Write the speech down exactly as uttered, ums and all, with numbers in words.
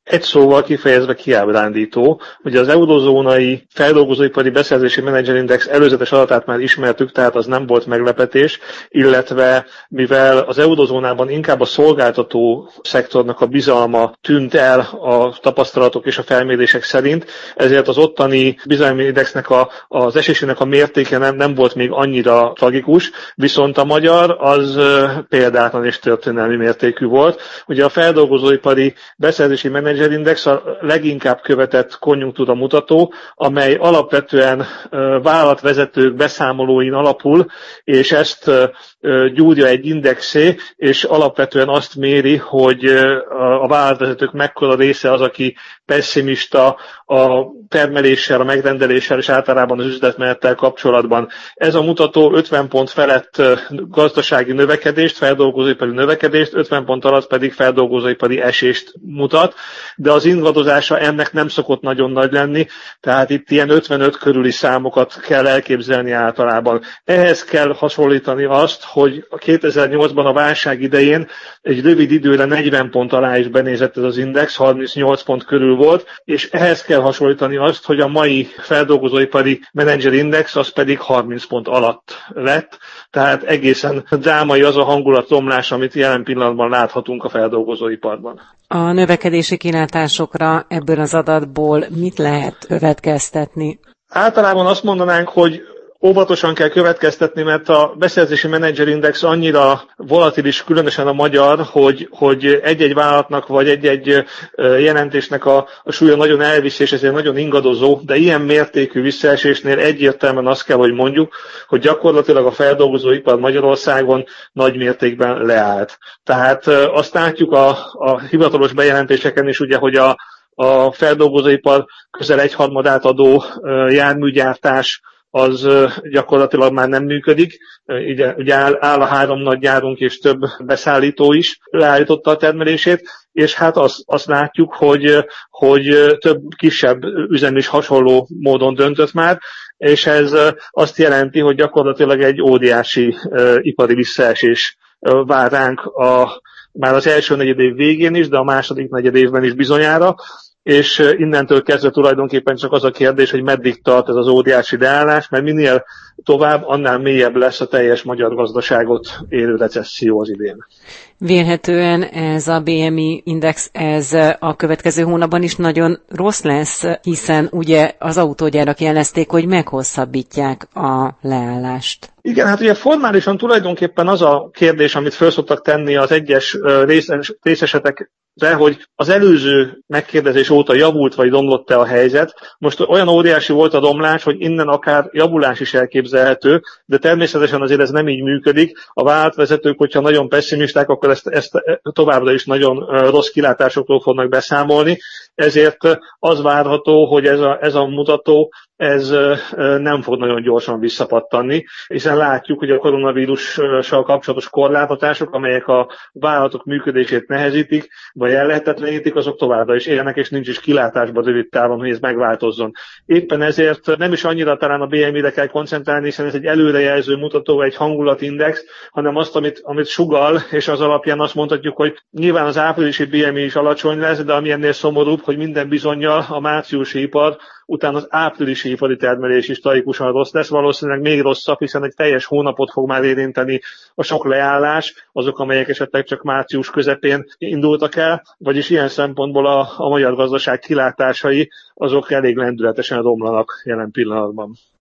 Egy szóval kifejezve kiábrándító, hogy az eurozónai feldolgozóipari beszerzési menedzserindex előzetes adatát már ismertük, tehát az nem volt meglepetés, illetve mivel az eurozónában inkább a szolgáltató szektornak a bizalma tűnt el a tapasztalatok és a felmérések szerint, ezért az ottani bizalmi indexnek a, az esésének a mértéke nem, nem volt még annyira tragikus, viszont a magyar az példátlan és történelmi mértékű volt. Ugye a feldolgozóipari beszerzési menedzserindex a leginkább követett konjunktúra mutató, amely alapvetően vállalatvezetők beszámolóin alapul, és ezt gyúrja egy indexé, és alapvetően azt méri, hogy a vállalatvezetők mekkora része az, aki pessimista a termeléssel, a megrendeléssel és általában az üzletmenettel kapcsolatban. Ez a mutató ötven pont felett gazdasági növekedést, feldolgozóipari növekedést, ötven pont alatt pedig feldolgozóipari esést mutat, de az ingadozása ennek nem szokott nagyon nagy lenni, tehát itt ilyen ötvenöt körüli számokat kell elképzelni általában. Ehhez kell hasonlítani azt, hogy kétezer-nyolcban a válság idején egy rövid időre negyven pont alá is benézett ez az index, harmincnyolc pont körül volt, és ehhez kell hasonlítani azt, hogy a mai feldolgozóipari menedzserindex az pedig harminc pont alatt lett, tehát egészen drámai az a hangulatromlás, amit jelen pillanatban láthatunk a feldolgozóiparban. A növekedési kilátásokra ebből az adatból mit lehet következtetni? Általában azt mondanánk, hogy óvatosan kell következtetni, mert a beszerzési menedzserindex annyira volatilis, különösen a magyar, hogy, hogy egy-egy vállalatnak vagy egy-egy jelentésnek a, a súlya nagyon elviszi, és ezért nagyon ingadozó, de ilyen mértékű visszaesésnél egyértelműen azt kell, hogy mondjuk, hogy gyakorlatilag a feldolgozóipar Magyarországon nagy mértékben leállt. Tehát azt látjuk a, a hivatalos bejelentéseken is, ugye, hogy a, a feldolgozóipar közel egyharmadát adó járműgyártás az gyakorlatilag már nem működik. Ugye, ugye áll, áll a három nagy gyárunk és több beszállító is leállította a termelését, és hát azt, azt látjuk, hogy, hogy több kisebb üzem is hasonló módon döntött már, és ez azt jelenti, hogy gyakorlatilag egy óriási uh, ipari visszaesés uh, vár ránk a, már az első negyedév végén is, de a második negyedévben is bizonyára, és innentől kezdve tulajdonképpen csak az a kérdés, hogy meddig tart ez az óriási leállás, mert minél tovább, annál mélyebb lesz a teljes magyar gazdaságot érő recesszió az idén. Vélhetően ez a bé em i index ez a következő hónapban is nagyon rossz lesz, hiszen ugye az autógyárak jelezték, hogy meghosszabbítják a leállást. Igen, hát ugye formálisan tulajdonképpen az a kérdés, amit föl szoktak tenni az egyes részes, részesetek, de hogy az előző megkérdezés óta javult vagy romlott-e a helyzet. Most olyan óriási volt a romlás, hogy innen akár javulás is elképzelhető, de természetesen azért ez nem így működik. A vállalatvezetők, hogyha nagyon pessimisták, akkor ezt, ezt továbbra is nagyon rossz kilátásokról fognak beszámolni. Ezért az várható, hogy ez a, ez a mutató ez nem fog nagyon gyorsan visszapattanni, hiszen látjuk, hogy a koronavírussal kapcsolatos korlátozások, amelyek a vállalatok működését nehezítik, vagy ellehetetlenítik, azok továbbra is élnek, és nincs is kilátásban rövid távon, hogy ez megváltozzon. Éppen ezért nem is annyira talán a bé em i-re kell koncentrálni, hiszen ez egy előrejelző mutató, egy hangulatindex, hanem azt, amit, amit sugall, és az alapján azt mondhatjuk, hogy nyilván az áprilisi bé em i is alacsony lesz, de ami ennél szomorúbb, hogy minden bizonnyal a márciusi ipar utána az áprilisi ipari termelés is tragikusan rossz lesz, valószínűleg még rosszabb, hiszen egy teljes hónapot fog már érinteni a sok leállás, azok, amelyek esetleg csak március közepén indultak el, vagyis ilyen szempontból a, a magyar gazdaság kilátásai, azok elég lendületesen romlanak jelen pillanatban.